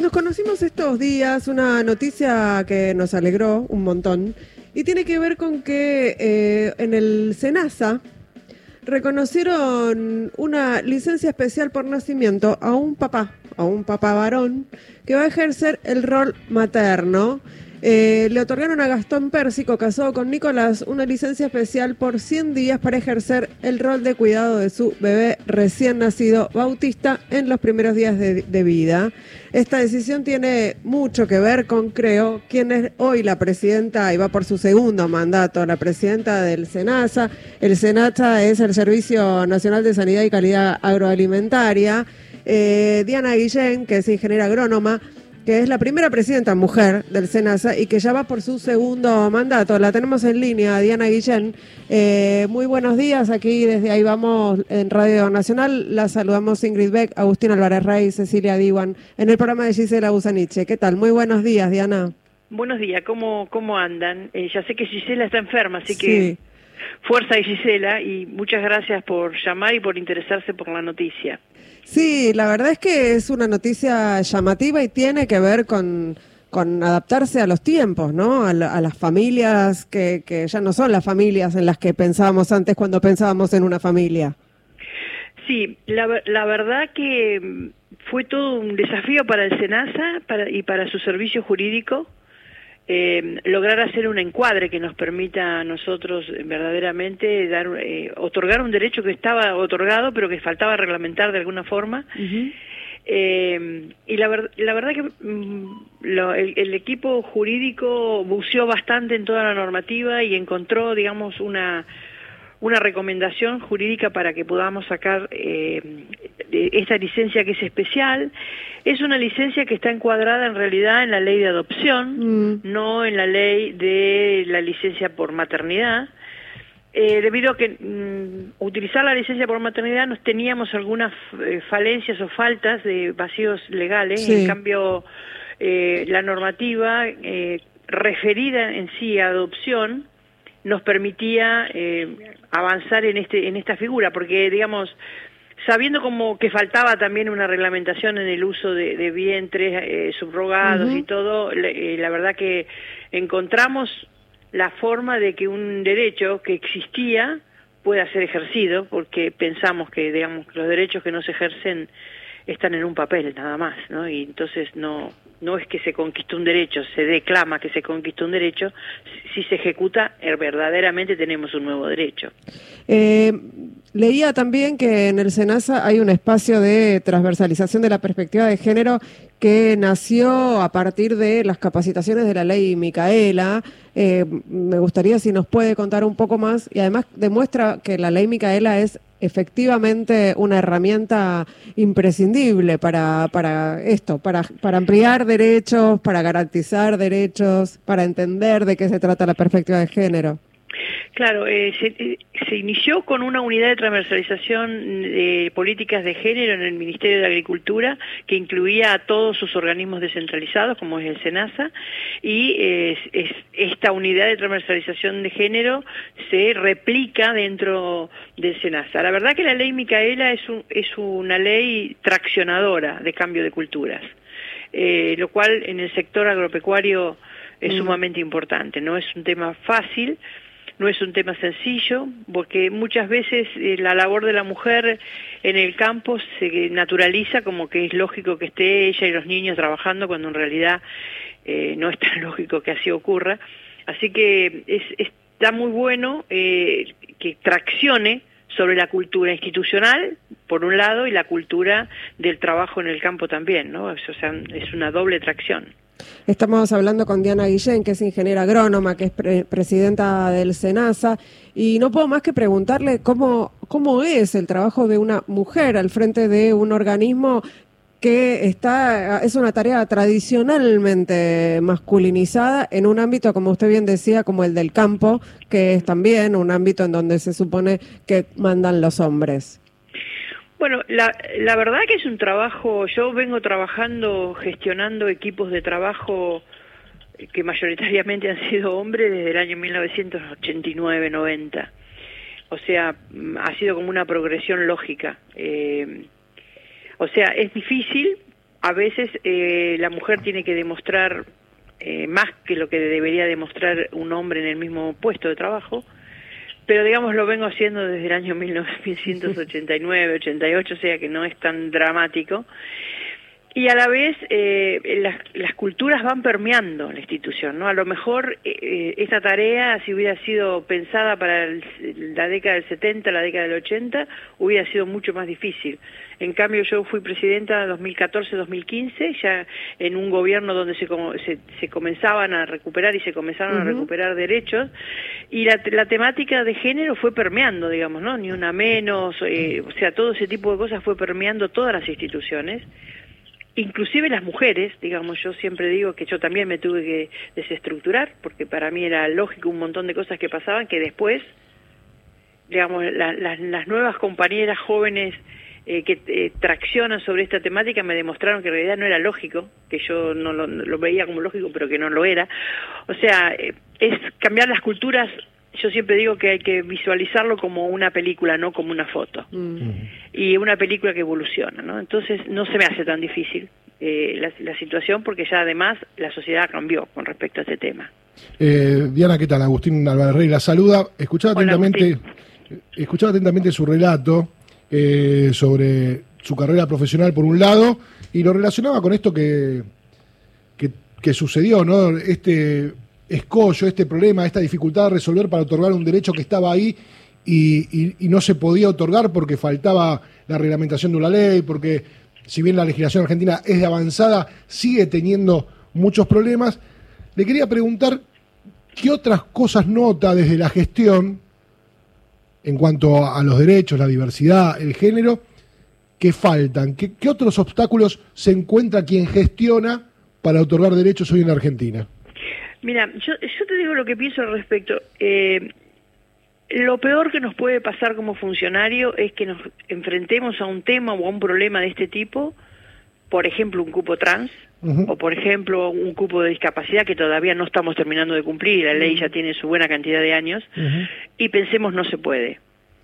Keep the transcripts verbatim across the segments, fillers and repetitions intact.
nos conocimos estos días, una noticia que nos alegró un montón, y tiene que ver con que eh, en el SENASA reconocieron una licencia especial por nacimiento a un papá, a un papá varón, que va a ejercer el rol materno. Eh, le otorgaron a Gastón Pérsico, casado con Nicolás, una licencia especial por cien días para ejercer el rol de cuidado de su bebé recién nacido, Bautista, en los primeros días de, de vida. Esta decisión tiene mucho que ver con, creo, quien es hoy la presidenta, y va por su segundo mandato, la presidenta del SENASA. El SENASA es el Servicio Nacional de Sanidad y Calidad Agroalimentaria. Eh, Diana Guillén, que es ingeniera agrónoma, que es la primera presidenta mujer del SENASA y que ya va por su segundo mandato. La tenemos en línea, Diana Guillén. Eh, muy buenos días, aquí desde Ahí Vamos en Radio Nacional. La saludamos Ingrid Beck, Agustín Álvarez Rey, Cecilia Diwan, en el programa de Gisela Busaniche. ¿Qué tal? Muy buenos días, Diana. Buenos días, ¿cómo, cómo andan? Eh, ya sé que Gisela está enferma, así Sí. que fuerza de Gisela, y muchas gracias por llamar y por interesarse por la noticia. Sí, la verdad es que es una noticia llamativa y tiene que ver con, con adaptarse a los tiempos, ¿no? A, la, a las familias que, que ya no son las familias en las que pensábamos antes cuando pensábamos en una familia. Sí, la, la verdad que fue todo un desafío para el SENASA para, y para su servicio jurídico. Eh, lograr hacer un encuadre que nos permita a nosotros verdaderamente dar, eh, otorgar un derecho que estaba otorgado pero que faltaba reglamentar de alguna forma. Uh-huh. eh, y la, ver, la verdad que mm, lo, el, el equipo jurídico buceó bastante en toda la normativa y encontró, digamos, una una recomendación jurídica para que podamos sacar eh, esta licencia que es especial. Es una licencia que está encuadrada en realidad en la ley de adopción, mm. no en la ley de la licencia por maternidad, eh, debido a que mm, utilizar la licencia por maternidad nos teníamos algunas eh, falencias o faltas de vacíos legales. Sí. En cambio, eh, la normativa eh, referida en sí a adopción nos permitía eh, avanzar en este en esta figura, porque, digamos, sabiendo como que faltaba también una reglamentación en el uso de, de vientres eh, subrogados uh-huh. y todo, le, eh, la verdad que encontramos la forma de que un derecho que existía pueda ser ejercido, porque pensamos que, digamos, los derechos que no se ejercen están en un papel nada más, ¿no? Y entonces no no es que se conquistó un derecho, se declama que se conquistó un derecho, si se ejecuta, verdaderamente tenemos un nuevo derecho. Eh, leía también que en el SENASA hay un espacio de transversalización de la perspectiva de género que nació a partir de las capacitaciones de la ley Micaela. Eh, me gustaría si nos puede contar un poco más, y además demuestra que la ley Micaela es efectivamente una herramienta imprescindible para, para esto, para, para ampliar derechos, para garantizar derechos, para entender de qué se trata la perspectiva de género. Claro, eh, se, eh, se inició con una unidad de transversalización de políticas de género en el Ministerio de Agricultura, que incluía a todos sus organismos descentralizados, como es el SENASA, y eh, es, es, esta unidad de transversalización de género se replica dentro del SENASA. La verdad que la ley Micaela es, un, es una ley traccionadora de cambio de culturas, eh, lo cual en el sector agropecuario es mm. sumamente importante. No es un tema fácil, no es un tema sencillo, porque muchas veces eh, la labor de la mujer en el campo se naturaliza como que es lógico que esté ella y los niños trabajando, cuando en realidad eh, no es tan lógico que así ocurra. Así que es, está muy bueno eh, que traccione sobre la cultura institucional, por un lado, y la cultura del trabajo en el campo también, ¿no? O sea, es una doble tracción. Estamos hablando con Diana Guillén, que es ingeniera agrónoma, que es pre presidenta del SENASA, y no puedo más que preguntarle cómo, cómo es el trabajo de una mujer al frente de un organismo que está es una tarea tradicionalmente masculinizada en un ámbito, como usted bien decía, como el del campo, que es también un ámbito en donde se supone que mandan los hombres. Bueno, la, la verdad que es un trabajo, yo vengo trabajando, gestionando equipos de trabajo que mayoritariamente han sido hombres desde el año mil novecientos ochenta y nueve noventa. O sea, ha sido como una progresión lógica. Eh, o sea, es difícil a veces eh, la mujer tiene que demostrar eh, más que lo que debería demostrar un hombre en el mismo puesto de trabajo, pero digamos lo vengo haciendo desde el año mil novecientos ochenta y nueve, ochenta y ocho, o sea que no es tan dramático. Y a la vez eh, las, las culturas van permeando la institución, ¿no? A lo mejor eh, esta tarea, si hubiera sido pensada para el, la década del setenta, la década del ochenta, hubiera sido mucho más difícil. En cambio, yo fui presidenta dos mil catorce, dos mil quince, ya en un gobierno donde se, se, se comenzaban a recuperar y se comenzaron uh-huh. a recuperar derechos, y la, la temática de género fue permeando, digamos, ¿no? Ni una menos, eh, o sea, todo ese tipo de cosas fue permeando todas las instituciones. Inclusive las mujeres, digamos, yo siempre digo que yo también me tuve que desestructurar, porque para mí era lógico un montón de cosas que pasaban, que después, digamos, la, la, las nuevas compañeras jóvenes eh, que eh, traccionan sobre esta temática me demostraron que en realidad no era lógico, que yo no lo, lo veía como lógico, pero que no lo era. O sea, eh, es cambiar las culturas. Yo siempre digo que hay que visualizarlo como una película, no como una foto. Mm. Y una película que evoluciona, ¿no? Entonces no se me hace tan difícil eh, la, la situación, porque ya además la sociedad cambió con respecto a este tema. Eh, Diana, ¿qué tal? Agustín Álvarez Rey la saluda. Escuchaba Hola, atentamente, escuchaba atentamente su relato eh, sobre su carrera profesional por un lado, y lo relacionaba con esto que, que, que sucedió, ¿no? Este escollo, este problema, esta dificultad de resolver para otorgar un derecho que estaba ahí y, y, y no se podía otorgar porque faltaba la reglamentación de una ley, porque si bien la legislación argentina es de avanzada, sigue teniendo muchos problemas. Le quería preguntar qué otras cosas nota desde la gestión en cuanto a los derechos, la diversidad, el género, que faltan, qué, qué otros obstáculos se encuentra quien gestiona para otorgar derechos hoy en Argentina. Mira, yo, yo te digo lo que pienso al respecto. Eh, lo peor que nos puede pasar como funcionario es que nos enfrentemos a un tema o a un problema de este tipo, por ejemplo, un cupo trans, uh-huh. o por ejemplo, un cupo de discapacidad que todavía no estamos terminando de cumplir, la ley ya tiene su buena cantidad de años, uh-huh. y pensemos no se puede.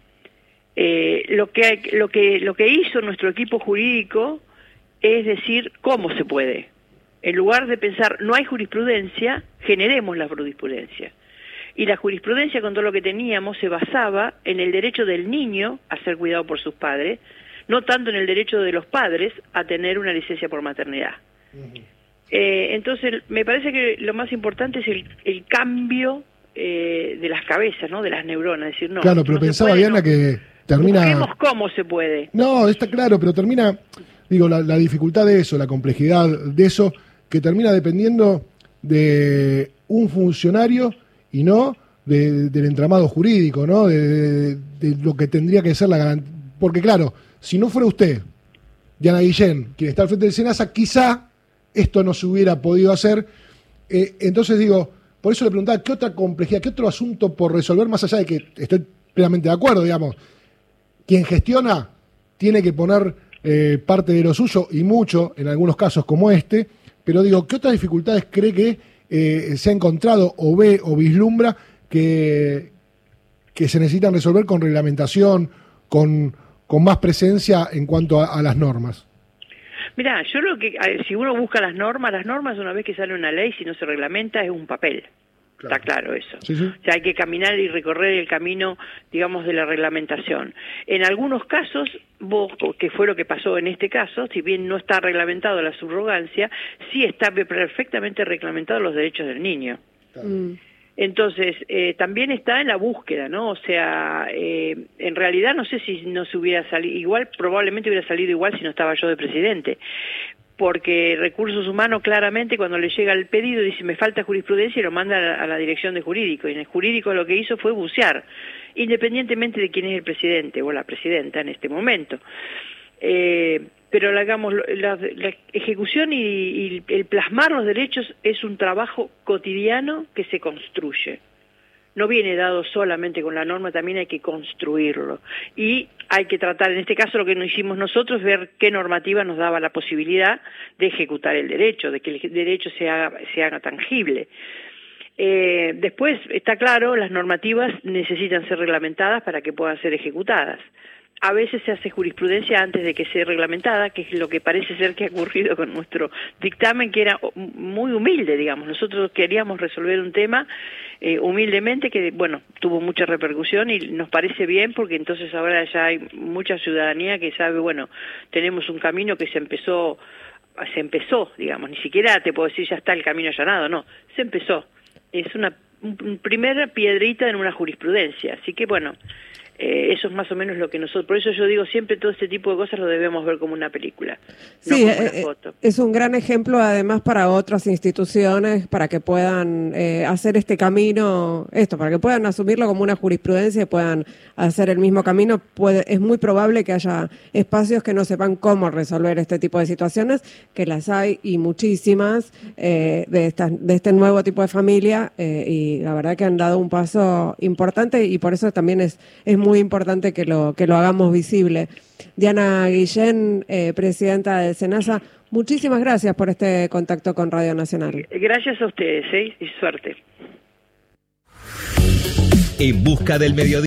Eh, lo que hay, lo que lo que hizo nuestro equipo jurídico es decir cómo se puede. En lugar de pensar, no hay jurisprudencia, generemos la jurisprudencia. Y la jurisprudencia, con todo lo que teníamos, se basaba en el derecho del niño a ser cuidado por sus padres, no tanto en el derecho de los padres a tener una licencia por maternidad. Uh-huh. Eh, entonces, me parece que lo más importante es el, el cambio eh, de las cabezas, ¿no? De las neuronas. Es decir, no, claro, pero no pensaba, puede, Diana, no. que termina... Busquemos cómo se puede. No, está claro, pero termina... Digo, la, la dificultad de eso, la complejidad de eso, que termina dependiendo de un funcionario y no de, del entramado jurídico, ¿no? De, de, de lo que tendría que ser la garantía. Porque claro, si no fuera usted, Diana Guillén, quien está al frente del SENASA, quizá esto no se hubiera podido hacer. Eh, entonces digo, por eso le preguntaba, ¿qué otra complejidad, qué otro asunto por resolver, más allá de que estoy plenamente de acuerdo, digamos, quien gestiona tiene que poner eh, parte de lo suyo y mucho, en algunos casos como este, pero digo, ¿qué otras dificultades cree que eh, se ha encontrado o ve o vislumbra que, que se necesitan resolver con reglamentación, con, con más presencia en cuanto a, a las normas? Mirá, yo creo que si uno busca las normas, las normas una vez que sale una ley, si no se reglamenta, es un papel. Claro. Está claro eso. Sí, sí. O sea, hay que caminar y recorrer el camino, digamos, de la reglamentación. En algunos casos, vos, que fue lo que pasó en este caso, si bien no está reglamentado la subrogancia, sí está perfectamente reglamentado los derechos del niño. Claro. Mm. Entonces, eh, también está en la búsqueda, ¿no? O sea, eh, en realidad no sé si no se hubiera salido, igual, probablemente hubiera salido igual si no estaba yo de presidente. Porque Recursos Humanos claramente cuando le llega el pedido dice me falta jurisprudencia y lo manda a la, a la dirección de jurídico, y en el jurídico lo que hizo fue bucear, independientemente de quién es el presidente o la presidenta en este momento. Eh, pero digamos, la, la ejecución y, y el plasmar los derechos es un trabajo cotidiano que se construye. No viene dado solamente con la norma, también hay que construirlo. Y hay que tratar, en este caso lo que nos hicimos nosotros, ver qué normativa nos daba la posibilidad de ejecutar el derecho, de que el derecho se haga, se haga tangible. Eh, después, está claro, las normativas necesitan ser reglamentadas para que puedan ser ejecutadas. a veces se hace jurisprudencia antes de que sea reglamentada, que es lo que parece ser que ha ocurrido con nuestro dictamen, que era muy humilde, digamos. Nosotros queríamos resolver un tema eh, humildemente, que, bueno, tuvo mucha repercusión y nos parece bien, porque entonces ahora ya hay mucha ciudadanía que sabe, bueno, tenemos un camino que se empezó, se empezó, digamos, ni siquiera te puedo decir ya está el camino allanado, no, se empezó. Es una, una primera piedrita en una jurisprudencia, así que, bueno, Eh, eso es más o menos lo que nosotros, por eso yo digo siempre todo este tipo de cosas lo debemos ver como una película, no sí, como eh, una foto. Es un gran ejemplo además para otras instituciones, para que puedan eh, hacer este camino, esto, para que puedan asumirlo como una jurisprudencia y puedan hacer el mismo camino. Puede, es muy probable que haya espacios que no sepan cómo resolver este tipo de situaciones, que las hay y muchísimas eh, de, estas, de este nuevo tipo de familia eh, y la verdad que han dado un paso importante y por eso también es, es muy muy importante que lo que lo hagamos visible. Diana Guillén, eh, presidenta de SENASA, muchísimas gracias por este contacto con Radio Nacional. Gracias a ustedes, ¿eh? Y suerte. En busca del mediodía.